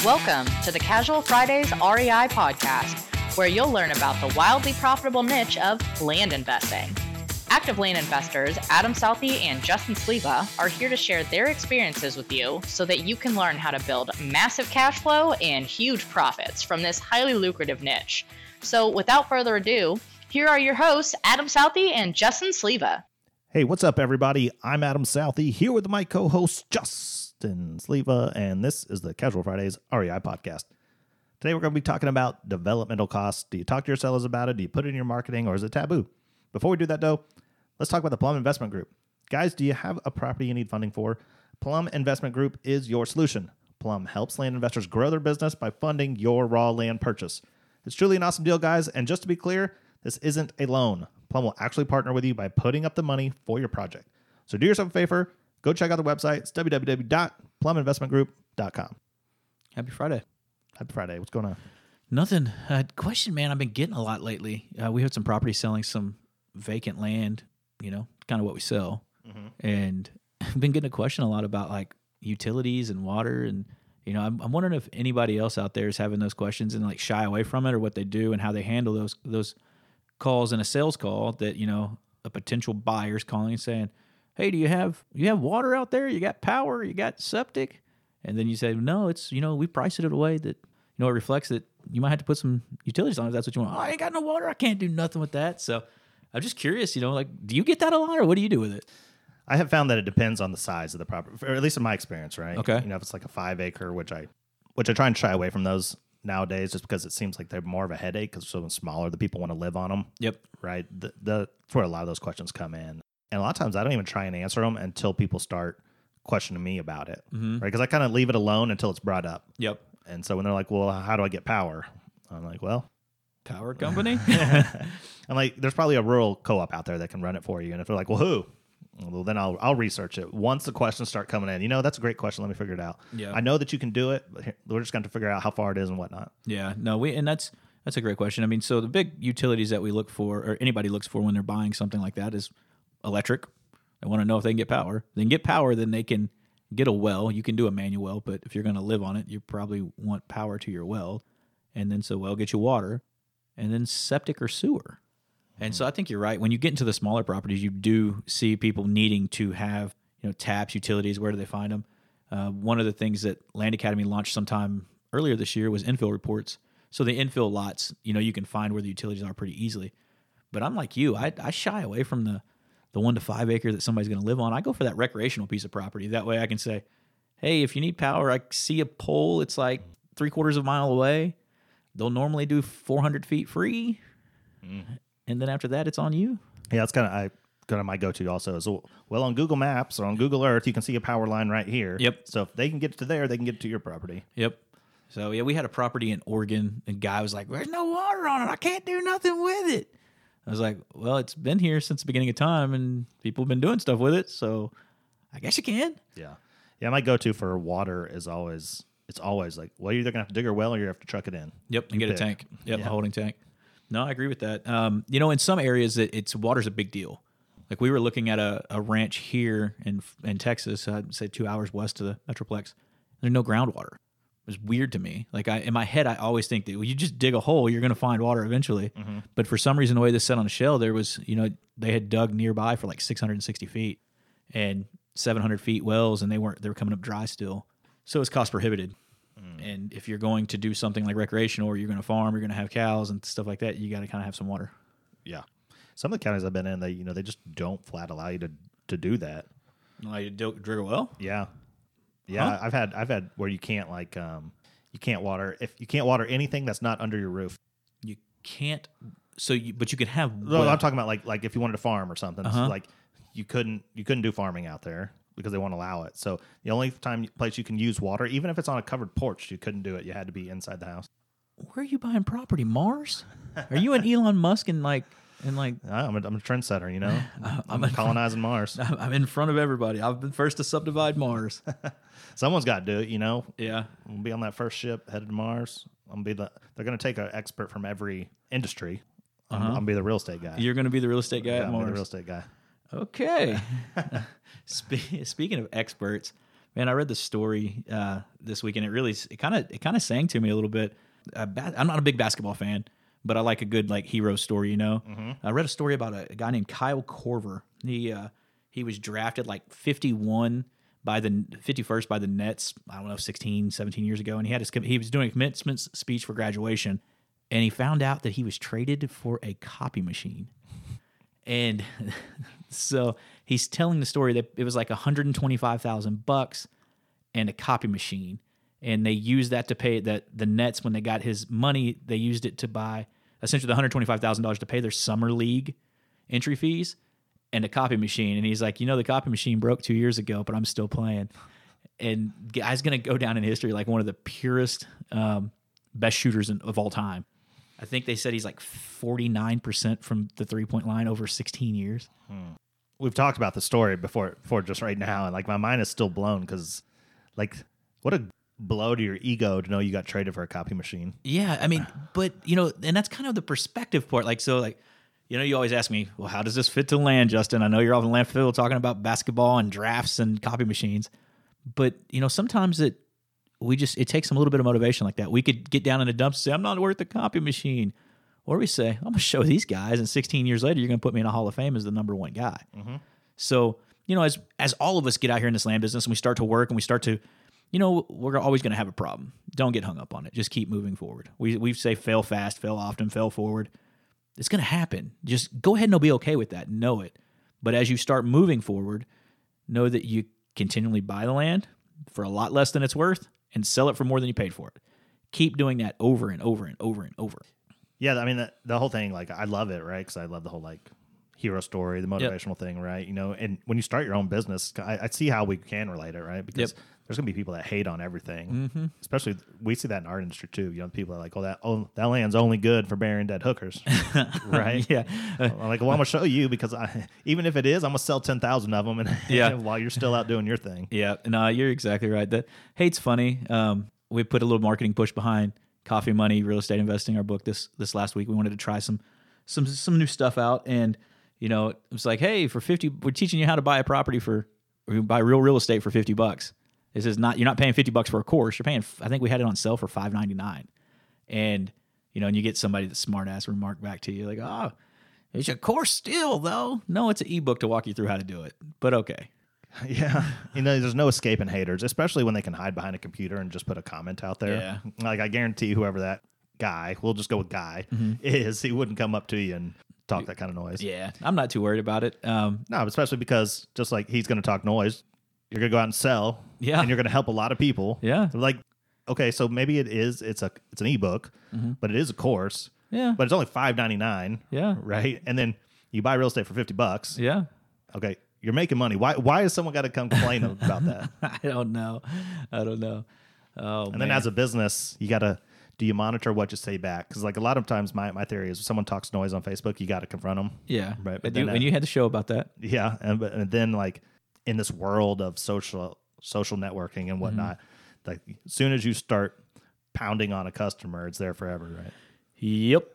Welcome to the Casual Fridays REI podcast, where you'll learn about the wildly profitable niche of land investing. Active land investors Adam Southey and Justin Sleva are here to share their experiences with you so that you can learn how to build massive cash flow and huge profits from this highly lucrative niche. So without further ado, here are your hosts, Adam Southey and Justin Sleva. Hey, what's up, everybody? I'm Adam Southey, here with my co-host, Justin Sleva, and this is the Casual Fridays REI podcast. Today, we're going to be talking about developmental costs. Do you talk to your sellers about it? Do you put it in your marketing, or is it taboo? Before we do that, though, let's talk about the Plum Investment Group. Guys, do you have a property you need funding for? Plum Investment Group is your solution. Plum helps land investors grow their business by funding your raw land purchase. It's truly an awesome deal, guys, and just to be clear, this isn't a loan. Plum will actually partner with you by putting up the money for your project. So do yourself a favor, go check out the website. It's www.pluminvestmentgroup.com. Happy Friday. Happy Friday. What's going on? Nothing. Question, man. I've been getting a lot lately. We had some property selling some vacant land, kind of what we sell. Mm-hmm. And I've been getting a question a lot about like utilities and water. And, I'm wondering if anybody else out there is having those questions and like shy away from it, or what they do and how they handle those calls in a sales call that, a potential buyer's calling and saying, hey, do you have water out there? You got power? You got septic? And then you say, no, it's, we priced it in a way that, it reflects that you might have to put some utilities on if that's what you want. Oh, I ain't got no water. I can't do nothing with that. So I'm just curious, do you get that a lot, or what do you do with it? I have found that it depends on the size of the property, or at least in my experience, right? Okay. If it's like a 5 acre, which I try and shy away from those nowadays, just because it seems like they're more of a headache because they're so smaller, the people want to live on them. Yep. Right. That's where a lot of those questions come in. And a lot of times I don't even try and answer them until people start questioning me about it. Mm-hmm. Right. Because I kind of leave it alone until it's brought up. Yep. And so when they're like, well, how do I get power? I'm like, well, power company. I'm like, there's probably a rural co-op out there that can run it for you. And if they're like, well, who? Well, then I'll research it. Once the questions start coming in, that's a great question. Let me figure it out. Yeah. I know that you can do it, but we're just going to figure out how far it is and whatnot. Yeah. No, and that's a great question. I mean, so the big utilities that we look for, or anybody looks for when they're buying something like that, is electric. They want to know if they can get power. If they can get power, then they can get a well. You can do a manual well, but if you're going to live on it, you probably want power to your well. And then so well get you water, and then septic or sewer. And so I think you're right. When you get into the smaller properties, you do see people needing to have, taps, utilities. Where do they find them? One of the things that Land Academy launched sometime earlier this year was infill reports. So the infill lots, you can find where the utilities are pretty easily. But I'm like you. I shy away from the 1 to 5 acre that somebody's going to live on. I go for that recreational piece of property. That way I can say, hey, if you need power, I see a pole. It's like 3/4 of a mile away. They'll normally do 400 feet free. Mm-hmm. And then after that, it's on you. Yeah, that's kind of my go-to also. So, well, on Google Maps or on Google Earth, you can see a power line right here. Yep. So if they can get to there, they can get to your property. Yep. So, yeah, we had a property in Oregon, and guy was like, there's no water on it. I can't do nothing with it. I was like, well, it's been here since the beginning of time, and people have been doing stuff with it, so I guess you can. Yeah. Yeah, my go-to for water is always, like, well, you're either going to have to dig a well or you have to truck it in. Yep, and get a tank. Yep, yeah. A holding tank. No, I agree with that. In some areas, water's a big deal. Like we were looking at a ranch here in Texas, I'd say 2 hours west of the Metroplex. There's no groundwater. It was weird to me. Like in my head, I always think that you just dig a hole, you're going to find water eventually. Mm-hmm. But for some reason, the way this set on a shell, there was, they had dug nearby for like 660 feet and 700 feet wells, and they were coming up dry still. So it was cost prohibited. And if you're going to do something like recreational, or you're going to farm, you're going to have cows and stuff like that, you got to kind of have some water. Yeah. Some of the counties I've been in, they just don't flat allow you to do that. Allow you to dig a well? Yeah. Yeah. Huh? I've had where you can't you can't water anything that's not under your roof. You can't. But you can have. Well, I'm talking about like if you wanted to farm or something. Uh-huh. So like you couldn't do farming out there, because they won't allow it. So the only place you can use water, even if it's on a covered porch, you couldn't do it. You had to be inside the house. Where are you buying property? Mars? Are you an Elon Musk I'm a trendsetter, I'm colonizing Mars. I'm in front of everybody. I've been first to subdivide Mars. Someone's got to do it, Yeah. I'm going to be on that first ship headed to Mars. They're going to take an expert from every industry. I'm going to be the real estate guy. You're going to be the real estate guy at Mars? I'm the real estate guy. Okay. Speaking of experts, Man, I read the story this week, and it kind of sang to me a little bit. I'm not a big basketball fan, but I like a good like hero story. You know, I read a story about a guy named Kyle Korver. He was drafted like 51st by the Nets. I don't know, 16, 17 years ago, and he was doing a commencement speech for graduation, and he found out that he was traded for a copy machine. And so he's telling the story that it was like $125,000 and a copy machine. And they used that to pay the Nets, when they got his money, they used it to buy essentially the $125,000 to pay their summer league entry fees and a copy machine. And he's like, the copy machine broke 2 years ago, but I'm still playing. And guy's going to go down in history like one of the purest, best shooters of all time. I think they said he's like 49% from the 3-point line over 16 years. We've talked about the story before just right now, and like my mind is still blown because, like, what a blow to your ego to know you got traded for a copy machine. Yeah, I mean, but and that's kind of the perspective part. Like, so, like, you always ask me, well, how does this fit to land, Justin? I know you're off in landfill talking about basketball and drafts and copy machines, but sometimes it takes some little bit of motivation like that. We could get down in the dumps and say, I'm not worth the copy machine. Or we say, I'm going to show these guys, and 16 years later, you're going to put me in a Hall of Fame as the number one guy. Mm-hmm. So, as all of us get out here in this land business and we start to work and we start to, we're always going to have a problem. Don't get hung up on it. Just keep moving forward. We say fail fast, fail often, fail forward. It's going to happen. Just go ahead and be okay with that. Know it. But as you start moving forward, know that you continually buy the land for a lot less than it's worth and sell it for more than you paid for it. Keep doing that over and over and over and over. Yeah, I mean, the whole thing, like, I love it, right? Because I love the whole, like, hero story, the motivational thing, right? And when you start your own business, I see how we can relate it, right? Because there's going to be people that hate on everything. Especially, we see that in our industry, too. People are like, that land's only good for burying dead hookers, right? Yeah. I'm like, well, I'm going to show you because even if it is, I'm going to sell 10,000 of them while you're still out doing your thing. Yeah, no, you're exactly right. That hate's funny. We put a little marketing push behind Coffee Money Real Estate Investing, our book this last week. We wanted to try some new stuff out, and it was like, hey, for $50, we're teaching you how to buy a property buy real estate for $50. This is not, you're not paying $50 for a course. You're paying, I think we had it on sale for $5.99, and and you get somebody that's smart ass remark back to you like, oh, it's a course still though. No, it's an ebook to walk you through how to do it. But okay. Yeah. There's no escaping haters, especially when they can hide behind a computer and just put a comment out there. Yeah. Like, I guarantee whoever that guy, we'll just go with guy, is, he wouldn't come up to you and talk that kind of noise. Yeah. I'm not too worried about it. No, especially because just like he's going to talk noise, you're going to go out and sell. Yeah. And you're going to help a lot of people. Yeah. Like, okay, so maybe it's an ebook, but it is a course. Yeah. But it's only $5.99. Yeah. Right. And then you buy real estate for $50. Yeah. Okay. You're making money. Why has someone got to come complain about that? I don't know. Oh, and then as a business, do you monitor what you say back? Because like a lot of times my theory is if someone talks noise on Facebook, you got to confront them. Yeah. Right. And you had the show about that. Yeah. And then like in this world of social networking and whatnot, like as soon as you start pounding on a customer, it's there forever, right? Yep.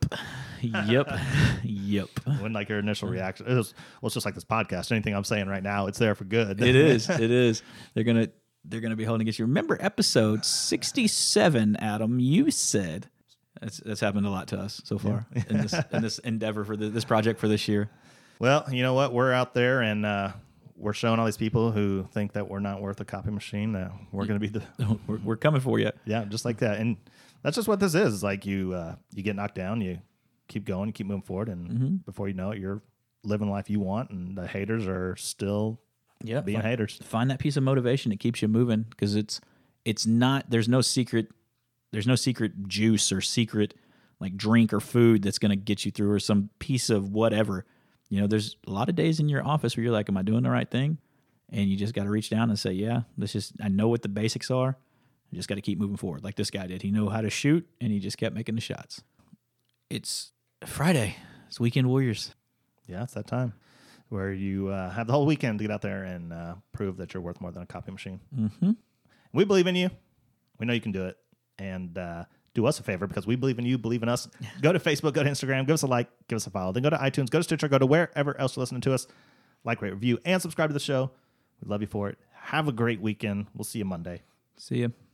When like your initial reaction, it's just like this podcast. Anything I'm saying right now, it's there for good. It is. They're gonna be holding against you. Remember episode 67, Adam? You said that's happened a lot to us so far in this endeavor for this project for this year. Well, you know what? We're out there and we're showing all these people who think that we're not worth a copy machine that we're going to be we're coming for you. Yeah, just like that. And that's just what this is. It's like you get knocked down, you keep going, you keep moving forward, and before you know it, you're living the life you want, and the haters are still being haters. Find that piece of motivation that keeps you moving, because it's not, there's no secret juice or secret like drink or food that's going to get you through, or some piece of whatever. There's a lot of days in your office where you're like, am I doing the right thing? And you just got to reach down and say, yeah, I know what the basics are. I just got to keep moving forward like this guy did. He knew how to shoot, and he just kept making the shots. It's Friday. It's Weekend Warriors. Yeah, it's that time where you have the whole weekend to get out there and prove that you're worth more than a copy machine. Mm-hmm. We believe in you. We know you can do it. And do us a favor, because we believe in you, believe in us. Go to Facebook, go to Instagram, give us a like, give us a follow. Then go to iTunes, go to Stitcher, go to wherever else you're listening to us. Like, rate, review, and subscribe to the show. We love you for it. Have a great weekend. We'll see you Monday. See ya.